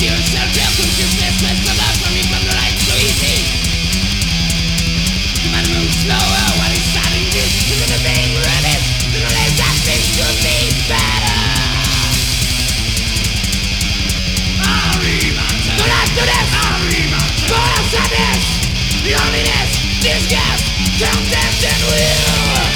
yourself down, cause your best friends come out from you from the light so easy. You might move slower while he's starting to into the main rubbish. The less that things could be better. The last to this, for our sadness, loneliness, disgust, contempt and will.